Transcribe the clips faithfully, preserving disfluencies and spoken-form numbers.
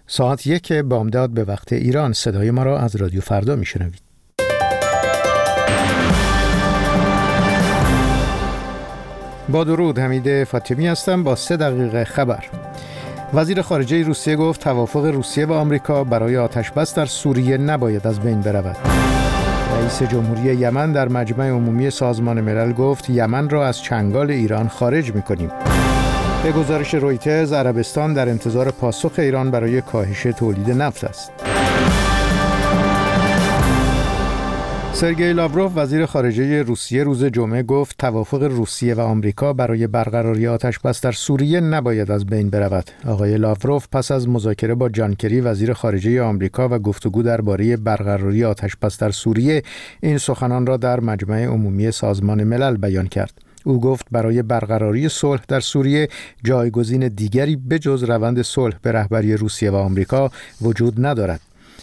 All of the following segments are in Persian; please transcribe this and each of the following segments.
ساعت یک بامداد به وقت ایران. صدای ما را از رادیو فردا میشنوید. با درود، حمید فاطمی هستم با سه دقیقه خبر. وزیر خارجه روسیه گفت توافق روسیه و آمریکا برای آتش‌بس در سوریه نباید از بین برود. رئیس جمهوری یمن در مجمع عمومی سازمان ملل گفت یمن را از چنگال ایران خارج می‌کنیم. به گزارش رویترز، عربستان در انتظار پاسخ ایران برای کاهش تولید نفت است. سرگئی لاوروف وزیر خارجه روسیه روز جمعه گفت توافق روسیه و آمریکا برای برقراری آتش‌بس در سوریه نباید از بین برود. آقای لاوروف پس از مذاکره با جان کری وزیر خارجه آمریکا و گفتگو درباره برقراری آتش‌بس در سوریه این سخنان را در مجمع عمومی سازمان ملل بیان کرد. او گفت برای برقراری صلح در سوریه جایگزین دیگری بجز روند صلح به رهبری روسیه و آمریکا وجود ندارد.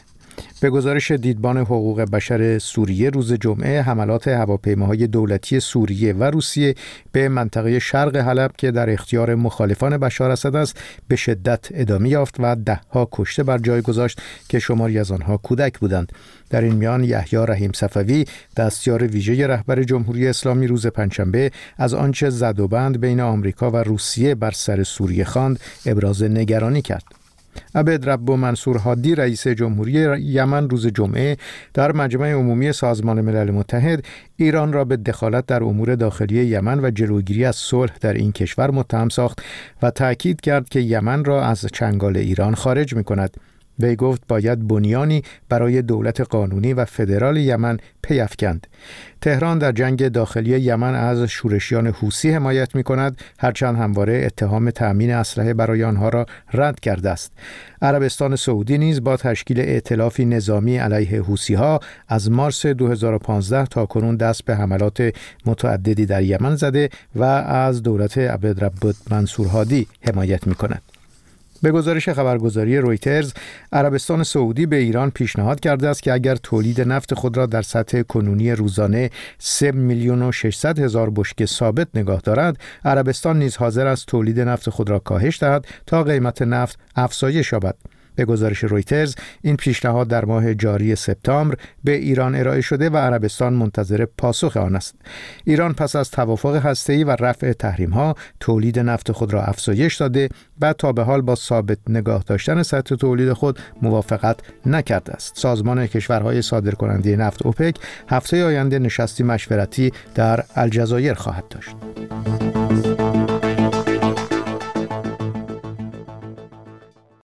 به گزارش دیدبان حقوق بشر سوریه روز جمعه، حملات هواپیماهای دولتی سوریه و روسیه به منطقه شرق حلب که در اختیار مخالفان بشار اسد است به شدت ادامه یافت و ده‌ها کشته بر جای گذاشت که شماری از آنها کودک بودند. در این میان یحیی رحیم صفوی، دستیار ویژه رهبر جمهوری اسلامی، روز پنجشنبه از آنچه زد و بند بین آمریکا و روسیه بر سر سوریه خواند ابراز نگرانی کرد. عبدالرب منصور هادی رئیس جمهوری یمن روز جمعه در مجمع عمومی سازمان ملل متحد ایران را به دخالت در امور داخلی یمن و جلوگیری از صلح در این کشور متهم ساخت و تأکید کرد که یمن را از چنگال ایران خارج می‌کند. وی گفت باید بنیانی برای دولت قانونی و فدرال یمن پی افکند. تهران در جنگ داخلی یمن از شورشیان حوثی حمایت می‌کند، هرچند همواره اتهام تأمین اسلحه برای آنها را رد کرده است. عربستان سعودی نیز با تشکیل ائتلافی نظامی علیه حوثی‌ها از مارس دو هزار و پانزده تا کنون دست به حملات متعددی در یمن زده و از دولت عبدالرب منصور هادی حمایت می‌کند. به گزارش خبرگزاری رویترز، عربستان سعودی به ایران پیشنهاد کرده است که اگر تولید نفت خود را در سطح کنونی روزانه سه میلیون و ششصد هزار بشکه ثابت نگاه دارد، عربستان نیز حاضر است تولید نفت خود را کاهش دهد تا قیمت نفت افزایش یابد. به گزارش رویترز، این پیشنهاد در ماه جاری سپتامبر به ایران ارائه شده و عربستان منتظر پاسخ آن است. ایران پس از توافق هسته‌ای و رفع تحریم‌ها تولید نفت خود را افزایش داده و تا به حال با ثابت نگاه داشتن سطح تولید خود موافقت نکرده است. سازمان کشورهای صادرکننده نفت اوپک هفته آینده نشستی مشورتی در الجزایر خواهد داشت.